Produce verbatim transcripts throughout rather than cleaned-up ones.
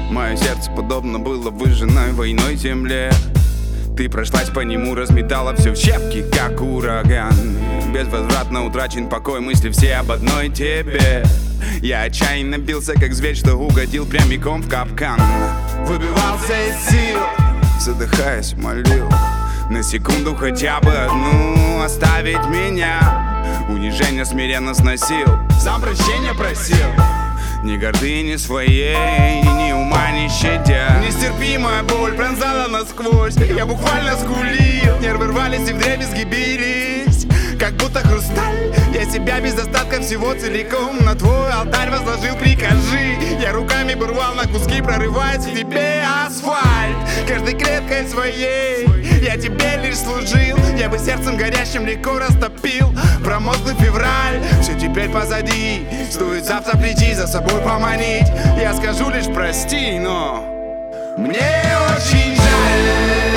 Мое сердце подобно было выжженной войной земле. Ты прошлась по нему, разметала все в щепки, как ураган. Безвозвратно утрачен покой, мысли все об одной тебе. Я отчаянно бился, как зверь, что угодил прямиком в капкан. Выбивался из сил, задыхаясь, молил на секунду хотя бы одну оставить меня. Унижение смиренно сносил, сам прощения просил. Ни гордыни своей, ни ума не щадя. Нестерпимая боль пронзала насквозь. Я буквально скулил, нервы рвались и вдребезги бились, как будто хрусталь. Я себя без остатка всего целиком на твой алтарь возложил, прикажи. Я руками бы рвал на куски, прорываясь в тебе асфальт. Каждой клеткой своей я тебе лишь служил. Я бы сердцем горящим легко растопил промозглый февраль. Все теперь позади, стоит завтра прийти, за собой поманить. Я скажу лишь прости, но мне очень жаль.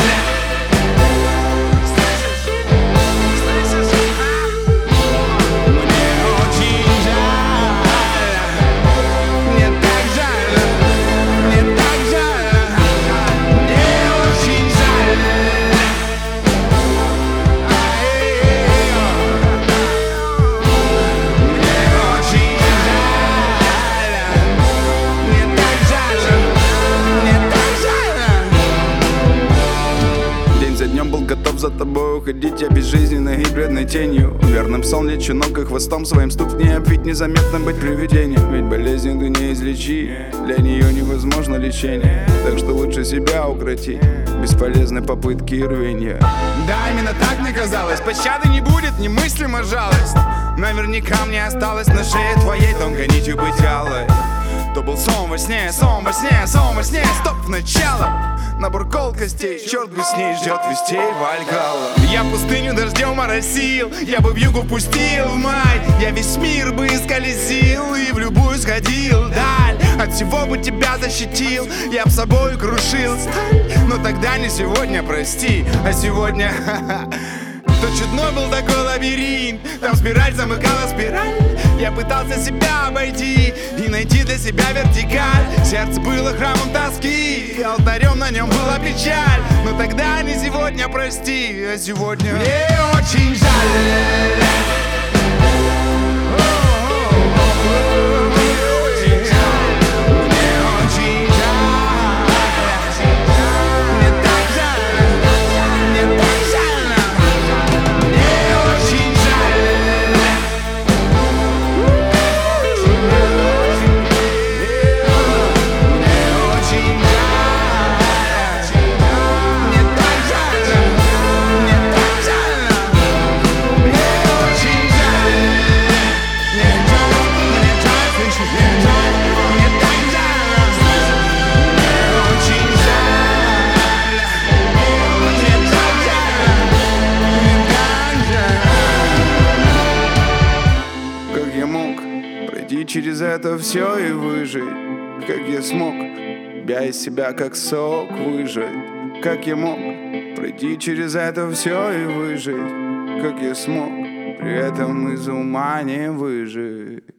Готов за тобой уходить, я безжизненной и бледной тенью. Верным сон лечу, но как хвостом своим стукни, ведь незаметно быть привидением. Ведь болезнь ты не излечи, для нее невозможно лечение. Так что лучше себя укроти, бесполезны попытки и рвенья. Да, именно так мне казалось, пощады не будет, немыслима жалость. Наверняка мне осталось на шее твоей тонкой нитью быть алой. То был сон во сне, сон во сне, сон во сне, стоп, начало. Набор колкостей, черт бы с ней, ждет вестей Вальгалла. Я пустыню дождем оросил, я бы в югу пустил в май. Я весь мир бы исколесил и в любую сходил даль. От всего бы тебя защитил, я б собой крушил сталь. Но тогда не сегодня, прости, а сегодня то чудной был такой лабиринт, там спираль замыкала спираль. Я пытался себя обойти и найти для себя вертикаль. Сердце было храмом тоски, и алтарем на нем была печаль. Но тогда не сегодня, прости, а сегодня мне очень жаль. Через это все и выжить, как я смог, бя из себя как сок выжать. Как я мог пройти через это все и выжить, как я смог, при этом из ума не выжить.